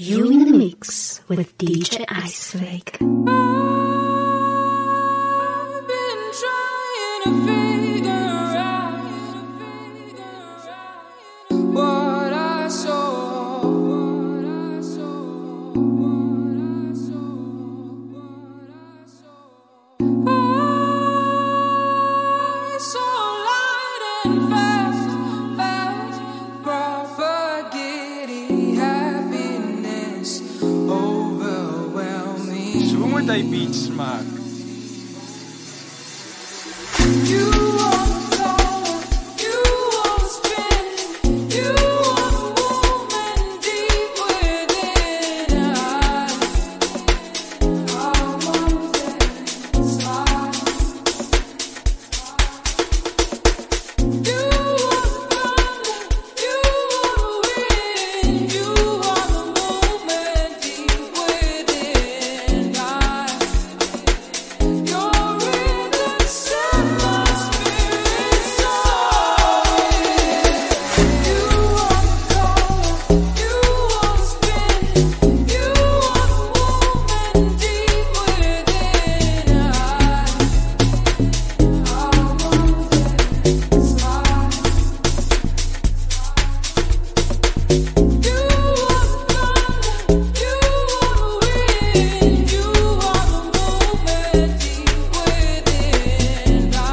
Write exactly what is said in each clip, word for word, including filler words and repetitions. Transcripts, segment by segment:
You in the mix with D J Iceflake. I've been trying to figure out what I saw, what I saw, what I saw, what I saw. I saw light and fast, fast, propagating happiness, overwhelming. Zwonger die beat smaak. You are the color, you are the spin, you are the woman deep within. I, I want that inside. You are the thunder, you are the wind, you are the movement deep within. I, your rhythm set my spirit soaring. You are the color, you are the spin, you are the woman deep within. I, I want that inside. You are the thunder, you are the wind, you are the movement deep within. I,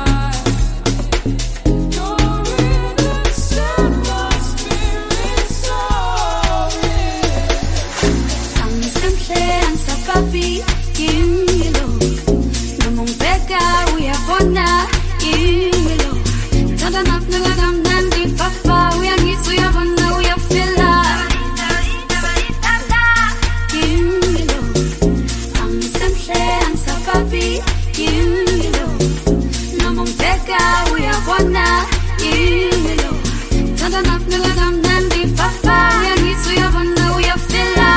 your rhythm set my spirit soaring. Ang simple ang sapapi, yumilo. Namong beka, uyabona, yumilo. Tadanap nalagamnan, di papa, uyangis, uyabona, uyafila. Yumilo. Ang simple ang sapapi, yumilo. Namong beka, uyabona, yumilo. Tadanap nalagamnan, di papa, uyangis, uyabona, uyafila.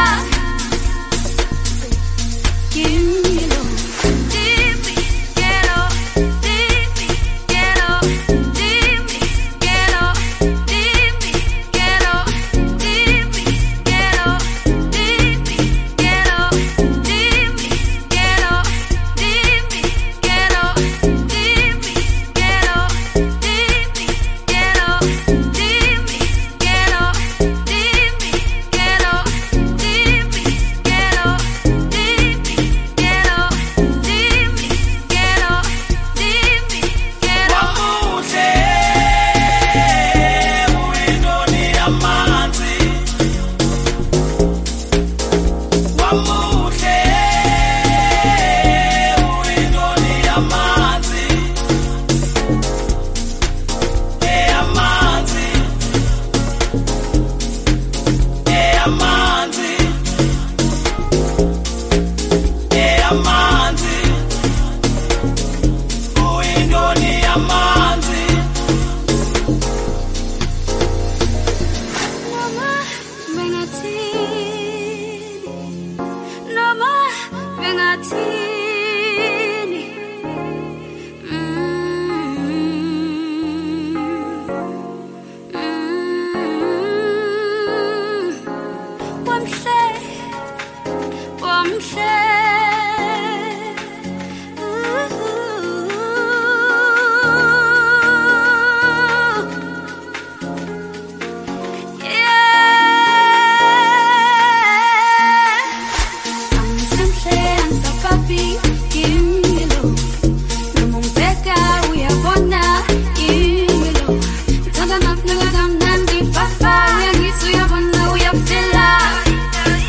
Quiero, dime, quiero, dime, quiero, dime, quiero, dime, quiero, dime, quiero, dime, quiero, dime, quiero, dime, quiero, dime, quiero, dime, quiero, dime, quiero, dime, quiero, dime, quiero, dime, quiero, dime, quiero, dime, quiero. Wamuhle, uindoni yamanzi. Wamuhle, uindoni yamanzi. Eyamanzi, eyamanzi, eyamanzi, uindoni yamanzi. Noma bengathini, noma bengathini. Mm, mm. Wamhle, wamhle. Ooh. Yeah. Ang simple ang sapapi, yumilo. Namong beka, uyabona, yumilo. Tadanap nalagamnan, di papa, uyangis, uyabona, uyafila.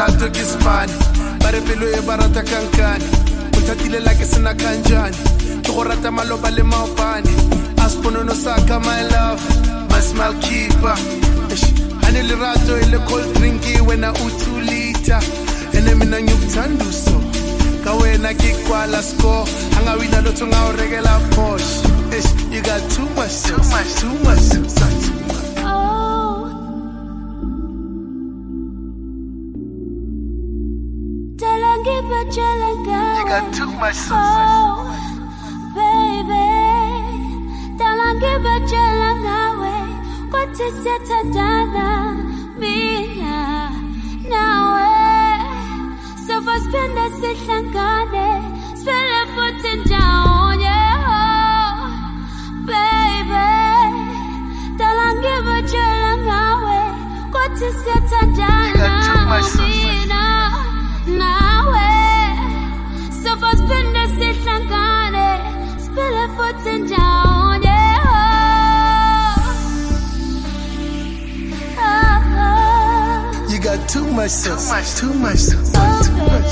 lerato ke spane ba re pelo e ba rata kankane mothatile la ke sena kanjane ke go rata maloba le maopane asponono saka my love my smile keeper ane lerato ile cold drink wena u two liter ene mina ngikuthanda so ka wena ke kwala score anga wina lotho nga o regela Porsche you got too much too much too much you got too much sauce. Oh, baby, talangiba jela nawe, kote siatadana mina nawe. So fast penda sihlangane, spele futhi ndawonye. Oh, baby, talangiba jela nawe, kote siatadana mina nawe. So far spend the sihlangane spill a foot and down yeah oh, oh. You got too much sauce. Too much, too much sauce. Oh, too much.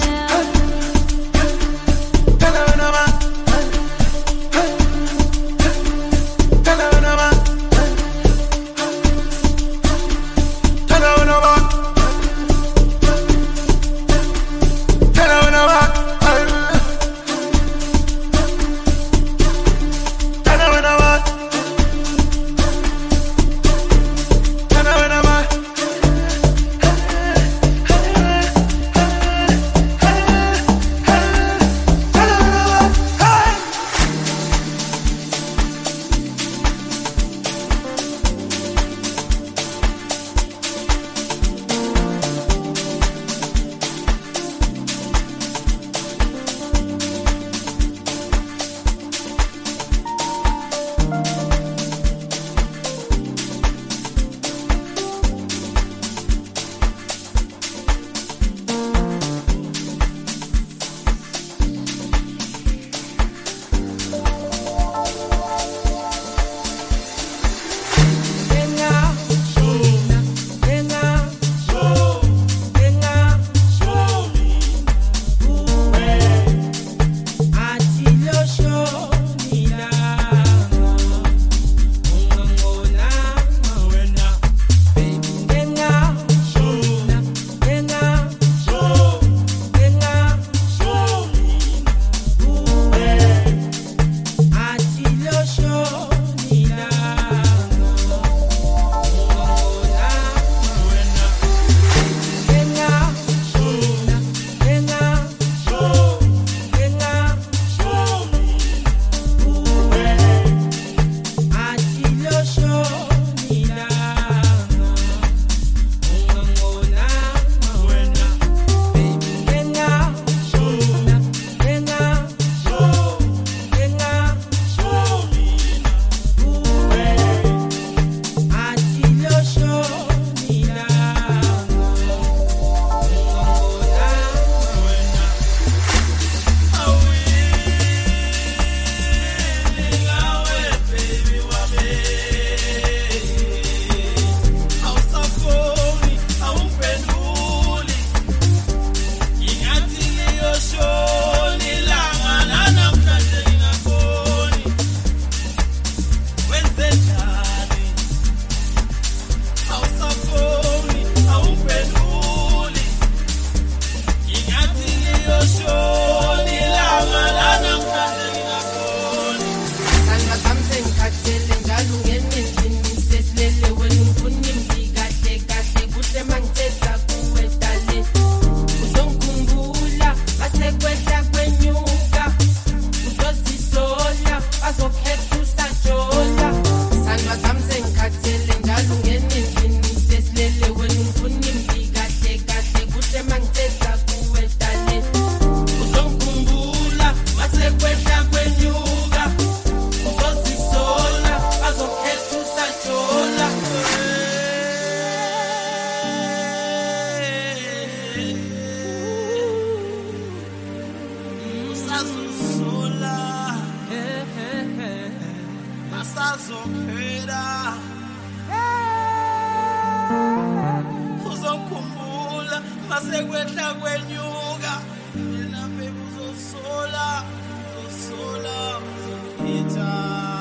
masekwehla kwenyuka yena baby uzosola uzosola uzohitha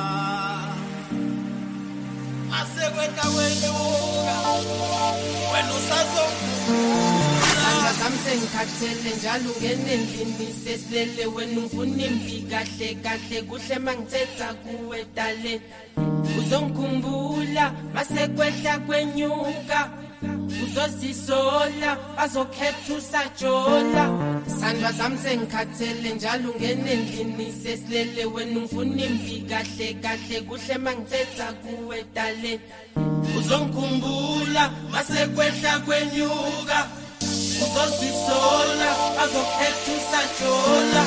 masekwehla kwenyuka wena usazokhumbula Ngikhathele njalo ungene endlini sesilele wena ungifuna impi kahle kahle kuhle mangithetha kuwe dale uzongikhumbula masekwehla kwenyuka uzozisola bazokhetha usajola sandwa zami sengikhathele njalo ungene endlini sesilele wena ungifuna impi kahle kahle kuhle mangithetha kuwe dale uzongikhumbula masekwehla kwenyuka uzozisola bazokhetha usajola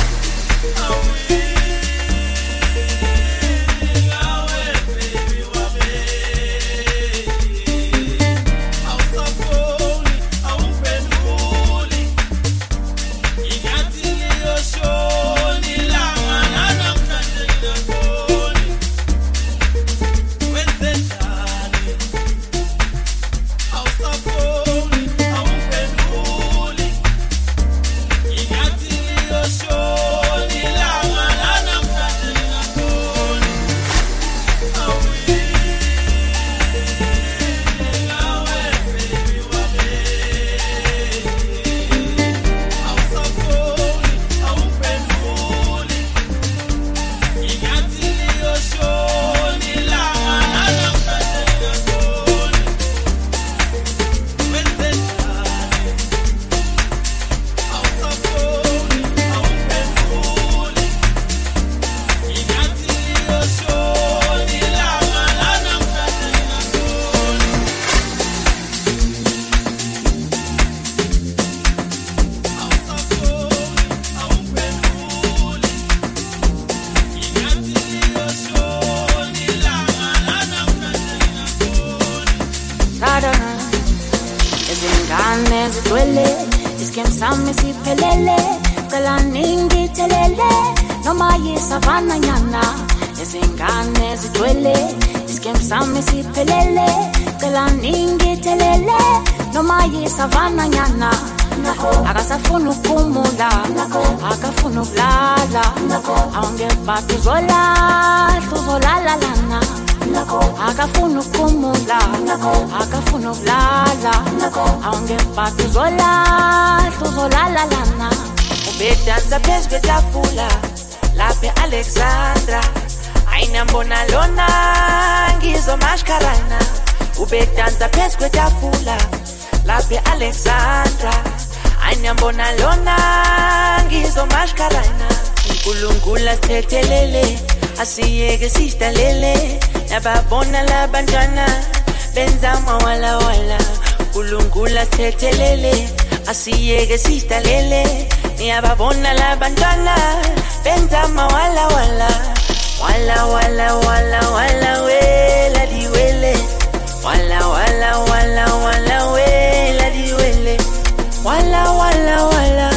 Ubedanza phezu kwetafula lapha Alexandra ayinambona lona ngizomashkarana ubedanza phezu kwetafula lapha Alexandra ayinambona lona ngizomashkarana uNkulunkulu sithethelele asiyeke sidalele nababona labantwana benza mawala wala uNkulunkulu sithethelele asiyeke sidalele niyababona labantwana benza mawala wala wala wala wala wala wela diwele wala wala wala wala wela diwele wala wala wala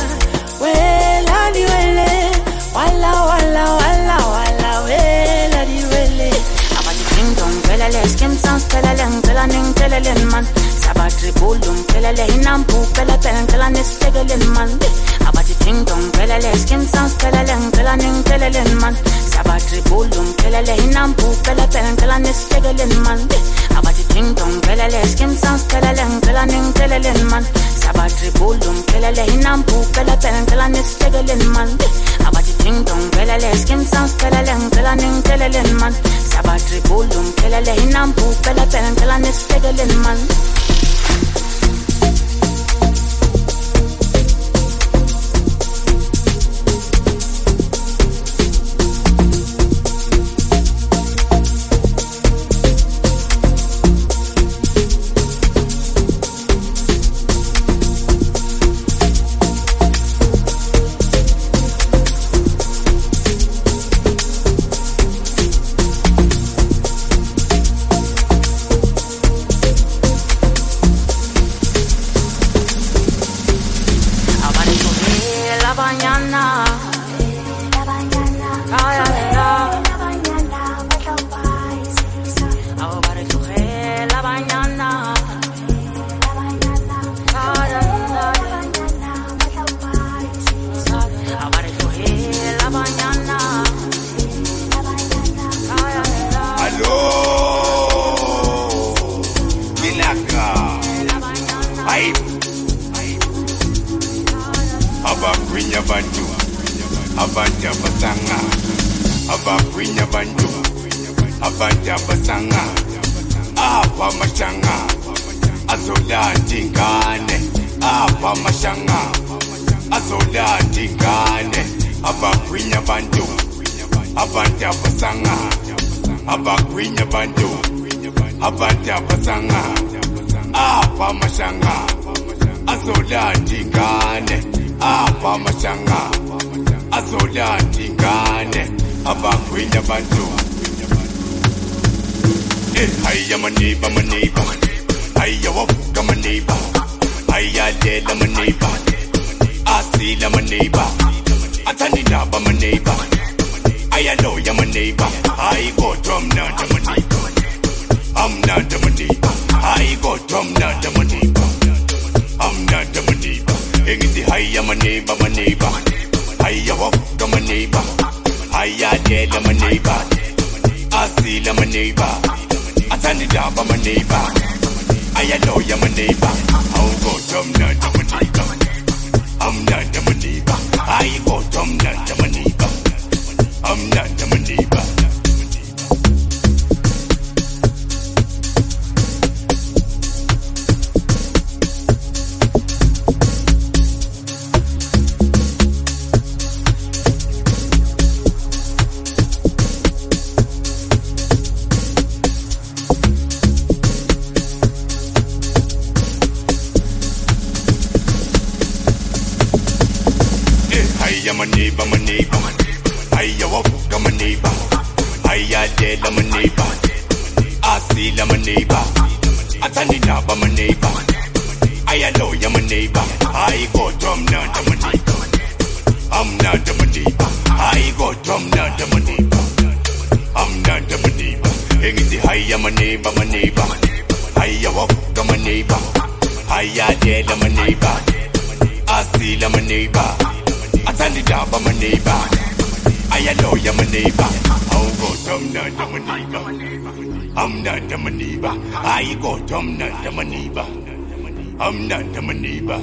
wela diwele wala wala wala wala wela diwele abati kingdom pelele skim sans pelele pelele pelele man sabatri bulum pelele inampu pelele pelele nestegele man abati kingdom pelele skim sans pelele pelele pelele man sabatri bulum pelele inampu pelele pelele nestegele man abati kingdom pelele skim sans pelele pelele pelele man sabatri bulum pelele inampu pelele pelele nestegele man abati kingdom pelele skim sans pelele pelele pelele man sabatri bulum pelele inampu pelele pelele nestegele man. abantu abantu abasanga abagwinya abantu abantu abasanga apa mashanga azolanda ingane apa mashanga azolanda ingane abagwinya abantu abantu abasanga abagwinya abantu abantu abasanga apa mashanga azolanda ingane apa mashanga azolanda ingane abagwinya abantu. Hiya my neighbor, my neighbor. Hiya walk my neighbor. Hiya lela my neighbor. Asila my neighbor. Atanidaba my neighbor. Hiya loya my neighbor. I go drum not my neighbor. I'm not my neighbor. I go drum not my neighbor. I'm not my neighbor. Engiti hiya my neighbor, my neighbor. Hiya walk my neighbor. Hiya lela my neighbor. Asila my neighbor. Atanidaba my neighbor. I know you're my neighbor. I'll go drum not my neighbor. I'm not my neighbor. I go drum not my neighbor. I'm not my neighbor. My neighbor, my neighbor. Hiya walk my neighbor. Hiya lela my neighbor. Asila my neighbor. Atanidaba my neighbor. Hiya loya my neighbor. I go drum not my neighbor. I'm not my neighbor. I go drum not my neighbor. I'm not my neighbor. Engiti hiya my neighbor, my neighbor. Hiya walk my neighbor. Hiya lela my neighbor. Asila my neighbor. Atanidaba my neighbor. I know you're my neighbor. I'll go drum not my neighbor. I'm not my neighbor. I go drum not my neighbor. I'm not my neighbor.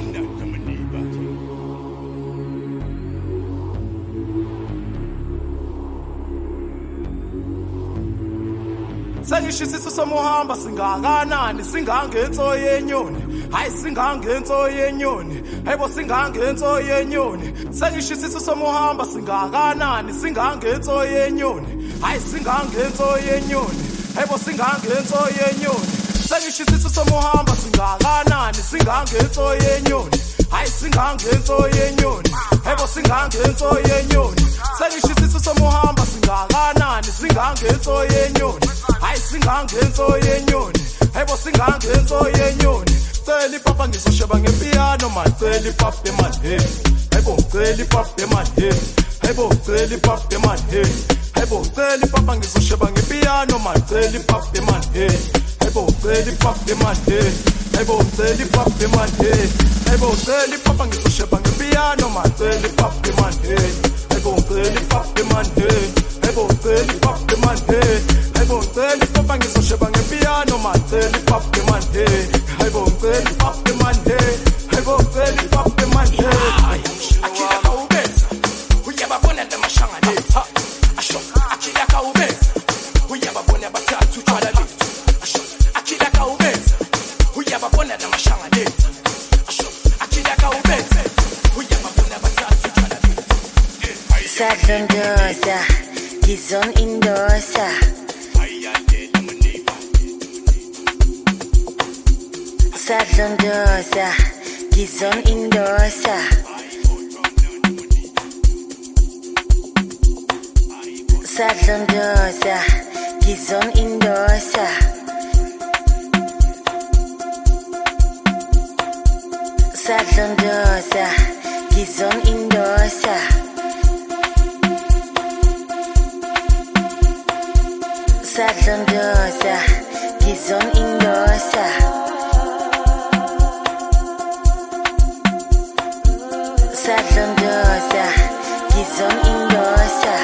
Sengishisiso somuhamba singakanani singangenso yenyoni hayi singangenso yenyoni hayibo singangenso yenyoni sengishisiso somuhamba singakanani singangenso yenyoni hayi singangenso yenyoni hayibo singangenso yenyoni sengishisiso somuhamba singakanani singangenso yenyoni hayi singangenso yenyoni hayibo singangenso yenyoni sengishisiso somuhamba singakanani singangenso yenyoni hayi singangenso yenyoni hayibo singangenso yenyoni celi papa ngizosheba ngepiano man celi papa man hey hayibo celi papa man hey hayibo celi papa man hey hayibo celi papa ngizosheba ngepiano man celi papa man hey hayibo celi papa man hey hayibo celi papa man hey hayibo celi papa ngizosheba ngepiano man celi papa man hey hayibo celi papa man hey hayibo celi papa man hey hayibo celi papa ngizosheba ngepiano man celi papa man hey hayibo celi papa man hey hayibo celi papa man hey akila kaubeza uyababona ndamashanga letha asho akila kaubeza uyababona bathathu twala letha asho akila kaubeza uyababona ndamashanga letha asho akila kaubeza uyababona bathathu twala letha Sadondosa Gizon Indosa Sadondosa Gizon Indosa Sadondosa Gizon Indosa Sadondosa Gizon Indosa Sadondosa Gizon Indosa Sadondosa Gizon Indosa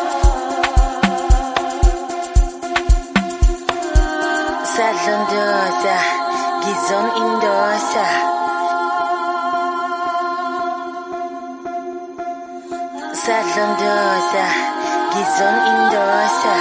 Sadondosa Gizon Indosa Sadlondoza, Gizon Indosa.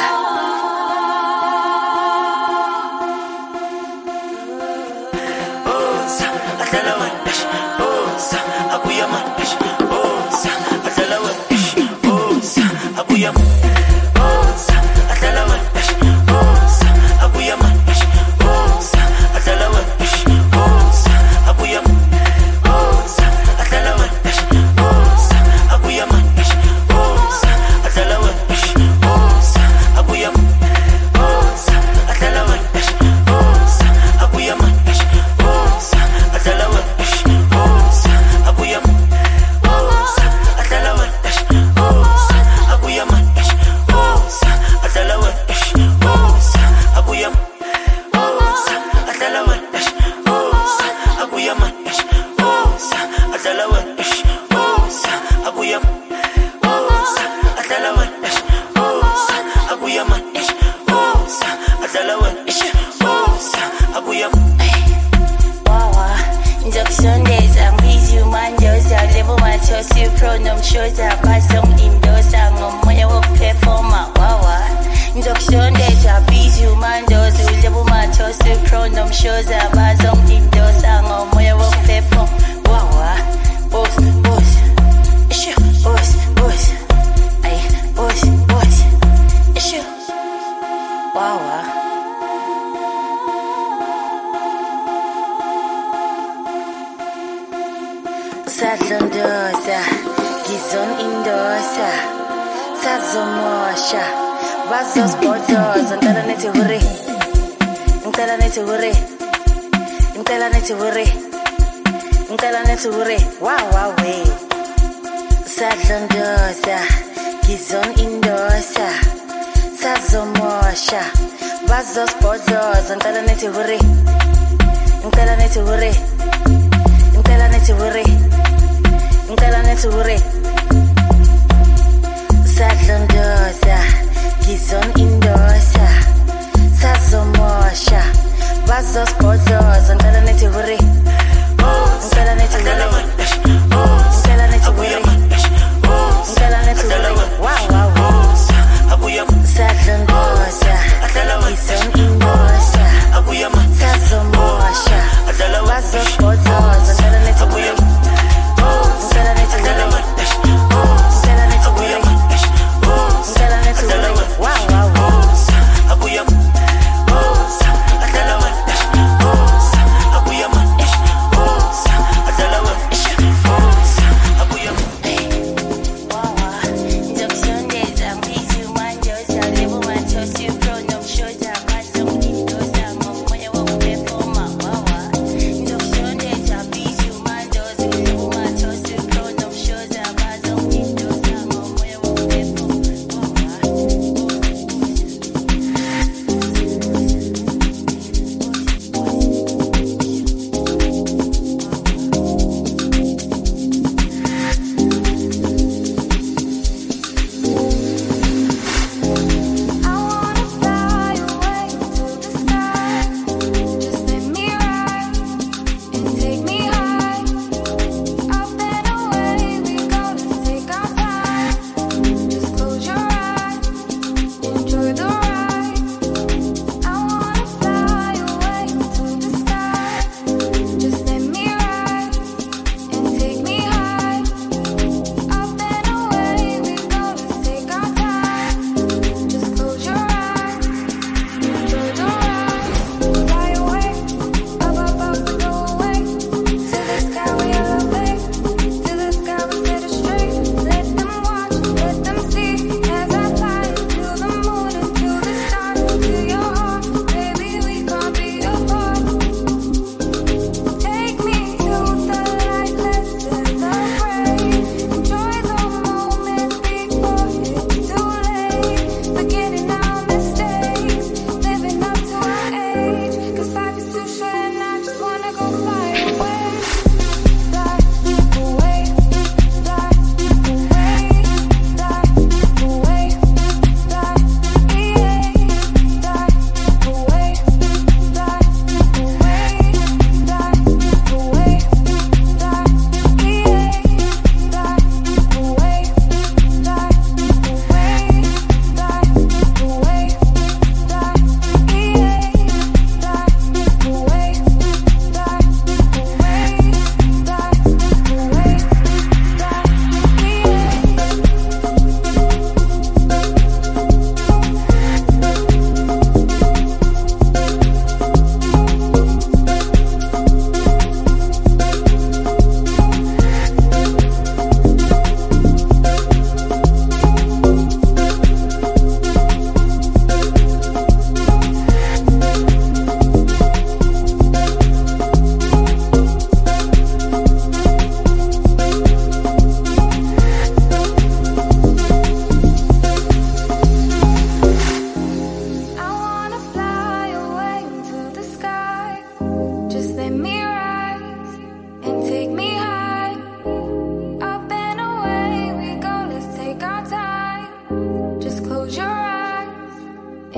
Sadlondoza, Gizon Indosa, Sazomosha, Vazos Bodos, and tell it to hurry. And tell it to hurry. And tell it to hurry. And tell it to hurry. Wow, wow, way. Sadlondoza, Gizon Indosa, Sazomosha, Vazos Bodos, and tell it to hurry. And tell it to hurry. And tell it to hurry. Ngicela nethi ure Sadlondoza Gizon Indosa Sazomosha Bazosbhodloza ngicela nethi ure Ngicela nethi ure Ngicela nethi ure Ngicela nethi ure Wow wow wow Sadlondoza Gizon Indosa Sazomosha Bazosbhodloza ngicela nethi ure Wow, wow, wow.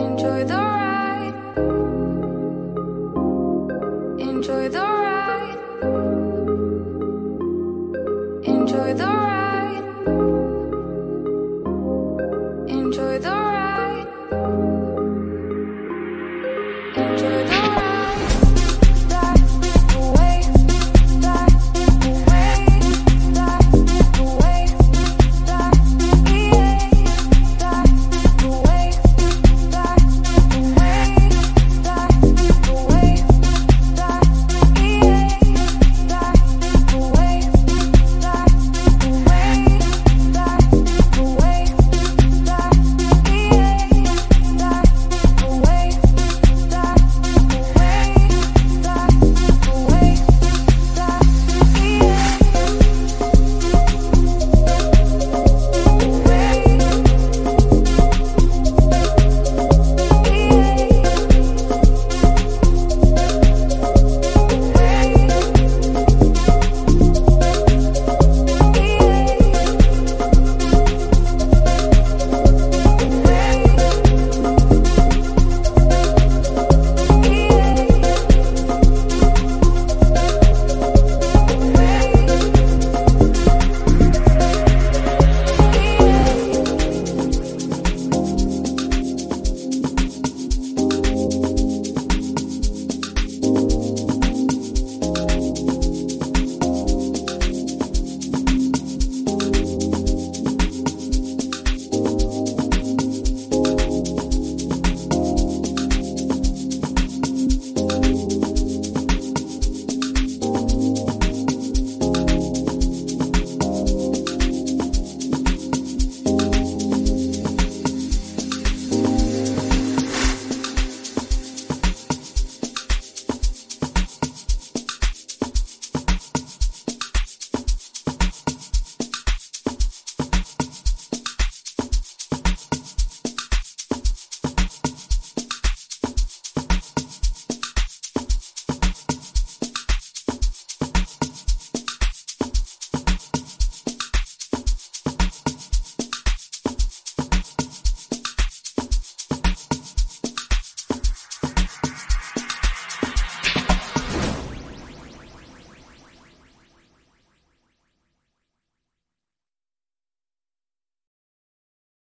Enjoy the ride. Enjoy the ride. Enjoy the ride.